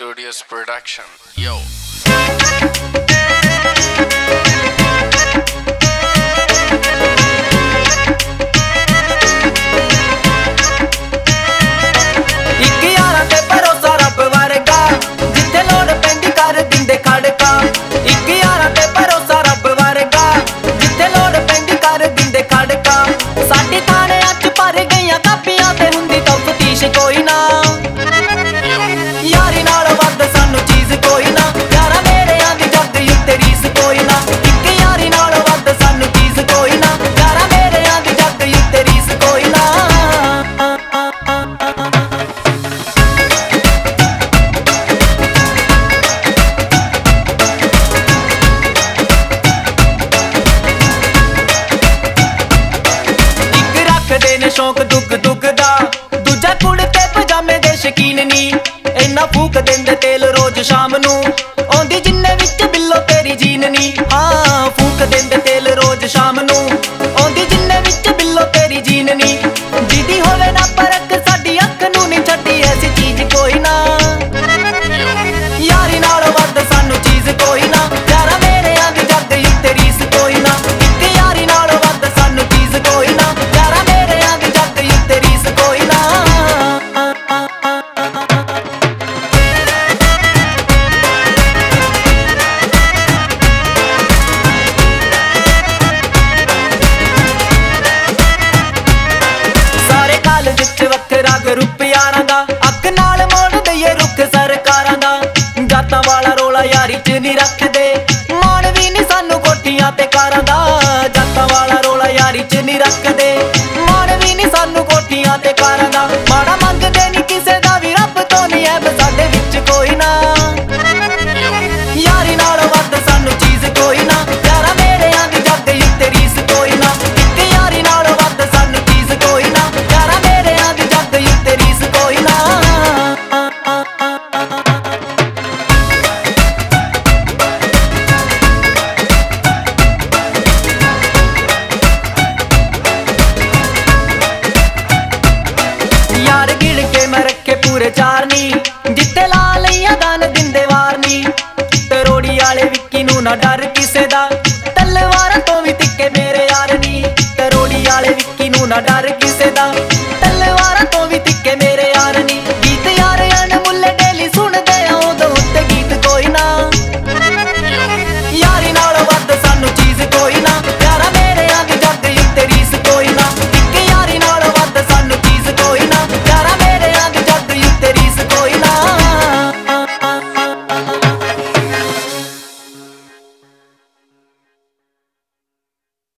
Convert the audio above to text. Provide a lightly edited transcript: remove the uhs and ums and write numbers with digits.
Studios production. Yo. शौक दुख दुख दा दूजा कुड़ते पजामे दे शकीन नी इन्ना फूक देंदे तेल रोज शाम नू ओंदी जिन्ने विच बिल्लो तेरी जीन नी। हाँ फूक देंदे तेल रोज शाम नू ओंदी जिन्ने विच बिल्लो तेरी जीन नी। जिदी होवे ना परख साडी अख नू नी छड्डी ऐसी चीज कोई ना। यारी नाल वध सानू चीज कोई ना। यारा मेरे आंदी जग उत्ते रीस कोई ना। इक यारी नाल वध सानू चीज कोई ना। यारा यारी च नी रखदे मान भी नी सानू कोठियां ते कारां दा। जातां वाला रोला यारी च नी रखदे मान भी नी सानू कोठियां ते कारां दा। माड़ा मंगदे नी किसे दा भी रब तो नी ऐब साडे विच कोई ना। यारी नाल वध सानू चीज कोई ना। यारा मेरे आंदी जग उत्ते रीस कोई ना। इक यारी नाल वध सानू चीज कोई ना। यारा मेरे आंदी जग उत्ते रीस कोई ना। पूरे चार नी जिते ला लिया दान दिंदे वार नी। तरोड़ी आले विक्की नू ना डर किसे दा तलवारां तो भी तिक्के मेरे यार नी। तरोड़ी आले विक्की नू ना डर